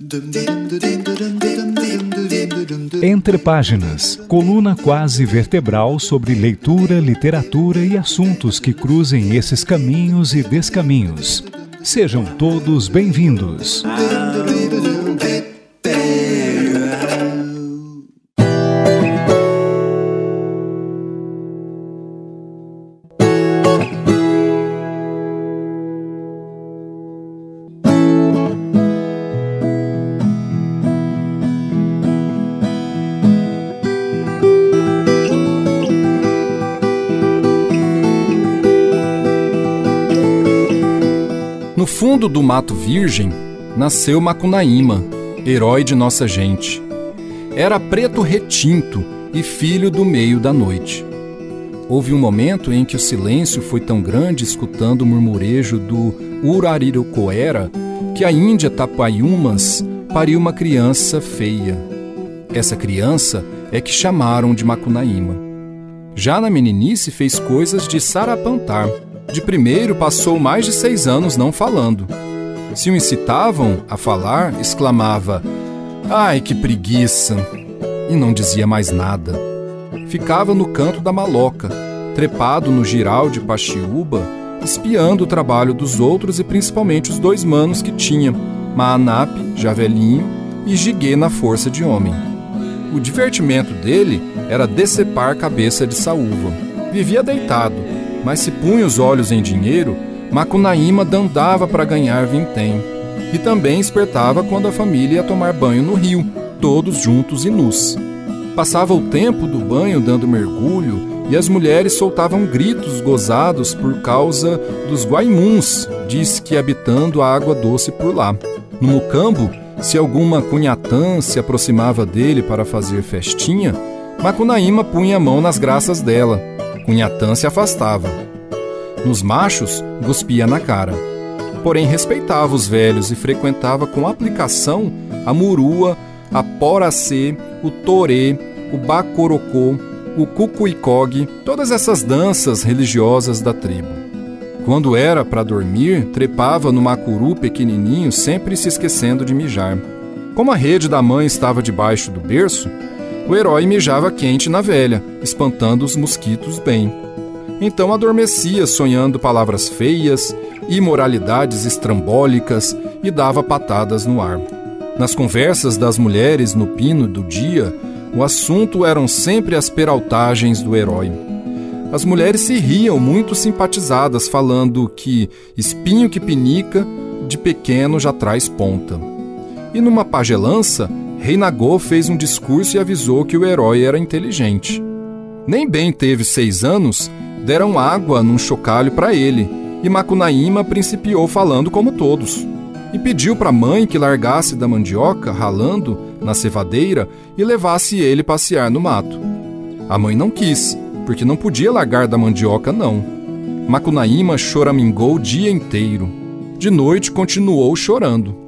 Entre Páginas, coluna quase vertebral sobre leitura, literatura e assuntos que cruzem esses caminhos e descaminhos. Sejam todos bem-vindos. No fundo do Mato Virgem, nasceu Macunaíma, herói de nossa gente. Era preto retinto e filho do meio da noite. Houve um momento em que o silêncio foi tão grande, escutando o murmurejo do Urariracoera, que a Índia Tapaiumas pariu uma criança feia. Essa criança é que chamaram de Macunaíma. Já na meninice fez coisas de sarapantar. De primeiro passou mais de 6 anos não falando. Se o incitavam a falar, exclamava: "Ai, que preguiça!" e não dizia mais nada. Ficava no canto da maloca, trepado no jiral de Paxiúba, espiando o trabalho dos outros e principalmente os 2 manos que tinha, Maanape, já velhinho, e Jiguê na força de homem. O divertimento dele era decepar cabeça de saúva. Vivia deitado, mas se punha os olhos em dinheiro, Macunaíma dandava para ganhar vintém. E também espertava quando a família ia tomar banho no rio, todos juntos e nus. Passava o tempo do banho dando mergulho e as mulheres soltavam gritos gozados por causa dos guaimuns, diz que habitando a água doce por lá. No Mucambo, se alguma cunhatã se aproximava dele para fazer festinha, Macunaíma punha a mão nas graças dela. Cunhatã se afastava. Nos machos, cuspia na cara. Porém, respeitava os velhos e frequentava com aplicação a murua, a poracê, o torê, o bacorocô, o cucuicog, todas essas danças religiosas da tribo. Quando era para dormir, trepava no macuru pequenininho, sempre se esquecendo de mijar. Como a rede da mãe estava debaixo do berço, o herói mijava quente na velha, espantando os mosquitos bem. Então adormecia sonhando palavras feias, imoralidades estrambólicas e dava patadas no ar. Nas conversas das mulheres no pino do dia, o assunto eram sempre as peraltagens do herói. As mulheres se riam muito simpatizadas, falando que espinho que pinica, de pequeno já traz ponta. E numa pagelança, Reinagô fez um discurso e avisou que o herói era inteligente. Nem bem teve 6 anos, deram água num chocalho para ele, e Macunaíma principiou falando como todos. E pediu para a mãe que largasse da mandioca, ralando, na cevadeira, e levasse ele passear no mato. A mãe não quis, porque não podia largar da mandioca, não. Macunaíma choramingou o dia inteiro. De noite continuou chorando.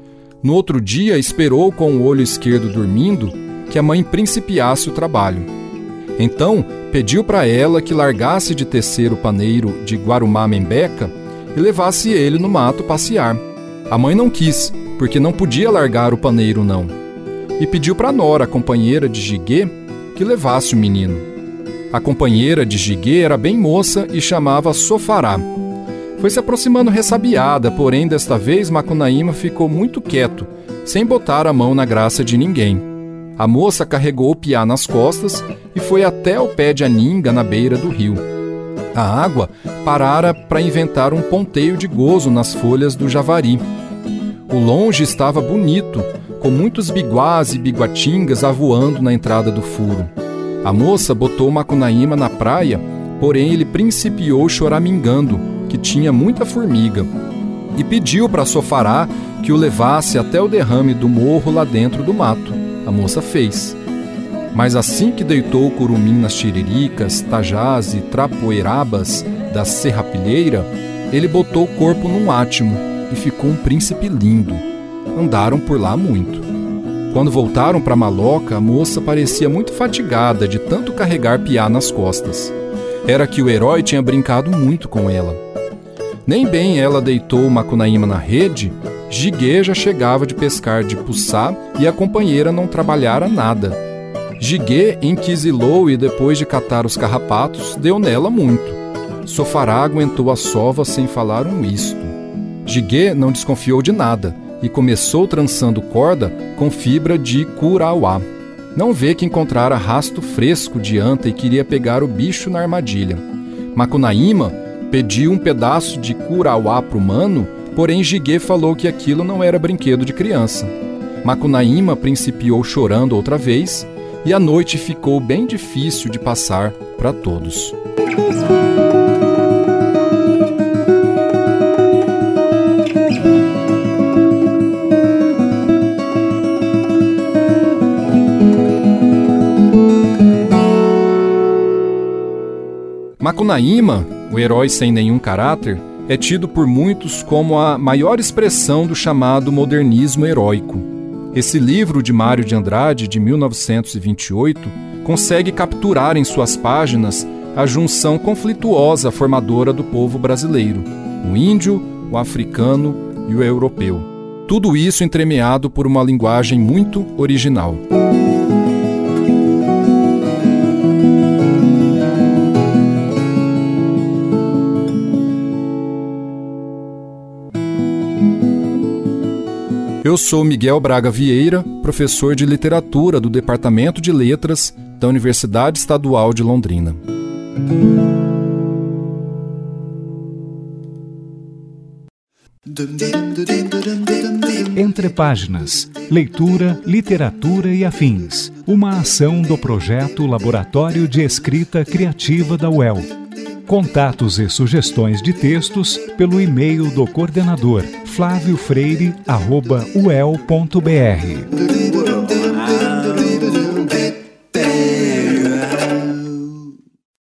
No outro dia, esperou com o olho esquerdo dormindo que a mãe principiasse o trabalho. Então, pediu para ela que largasse de tecer o paneiro de Guarumá-Membeca e levasse ele no mato passear. A mãe não quis, porque não podia largar o paneiro, não. E pediu para Nora, a companheira de Jiguê, que levasse o menino. A companheira de Jiguê era bem moça e chamava Sofará. Foi se aproximando ressabiada, porém desta vez Macunaíma ficou muito quieto, sem botar a mão na graça de ninguém. A moça carregou o piá nas costas e foi até o pé de aninga na beira do rio. A água parara para inventar um ponteio de gozo nas folhas do javari. O longe estava bonito, com muitos biguás e biguatingas avoando na entrada do furo. A moça botou Macunaíma na praia, porém ele principiou choramingando, que tinha muita formiga, e pediu para Sofará que o levasse até o derrame do morro lá dentro do mato. A moça fez. Mas assim que deitou o curumim nas tiriricas, tajás e trapoeirabas da serrapilheira, ele botou o corpo num átimo e ficou um príncipe lindo. Andaram por lá muito. Quando voltaram para a maloca, a moça parecia muito fatigada de tanto carregar piá nas costas. Era que o herói tinha brincado muito com ela. Nem bem ela deitou Macunaíma na rede, Jiguê já chegava de pescar de puçá e a companheira não trabalhara nada. Jiguê enquisilou e depois de catar os carrapatos, deu nela muito. Sofará aguentou a sova sem falar um isto. Jiguê não desconfiou de nada e começou trançando corda com fibra de curauá. Não vê que encontrara rasto fresco de anta e queria pegar o bicho na armadilha. Macunaíma pediu um pedaço de curauá pro mano, porém Jiguê falou que aquilo não era brinquedo de criança. Macunaíma principiou chorando outra vez e a noite ficou bem difícil de passar para todos. Macunaíma, o herói sem nenhum caráter, é tido por muitos como a maior expressão do chamado modernismo heróico. Esse livro de Mário de Andrade, de 1928, consegue capturar em suas páginas a junção conflituosa formadora do povo brasileiro, o índio, o africano e o europeu. Tudo isso entremeado por uma linguagem muito original. Eu sou Miguel Braga Vieira, professor de literatura do Departamento de Letras da Universidade Estadual de Londrina. Entre Páginas, leitura, literatura e afins. Uma ação do projeto Laboratório de Escrita Criativa da UEL. Contatos e sugestões de textos pelo e-mail do coordenador flaviofreire@uel.br.